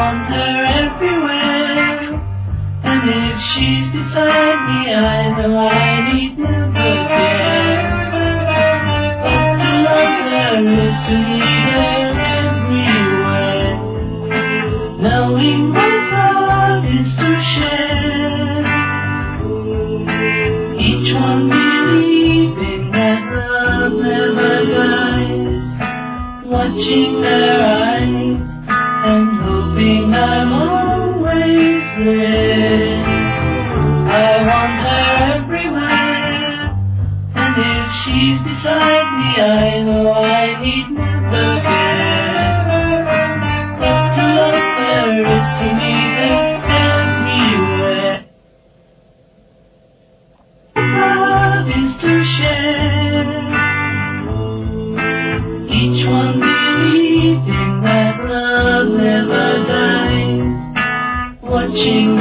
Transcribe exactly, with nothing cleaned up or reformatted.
want her everywhere, and if she's beside me, I know I need never care. But to love her is to need her everywhere, knowing what love is to share. Each one believing that love never dies, watching their eyes and hoping I'm always there. I want her everywhere, and if she's beside me, I know I need never care. But to love her is to need her everywhere. Love is to share. Each one believing that love never dies, watching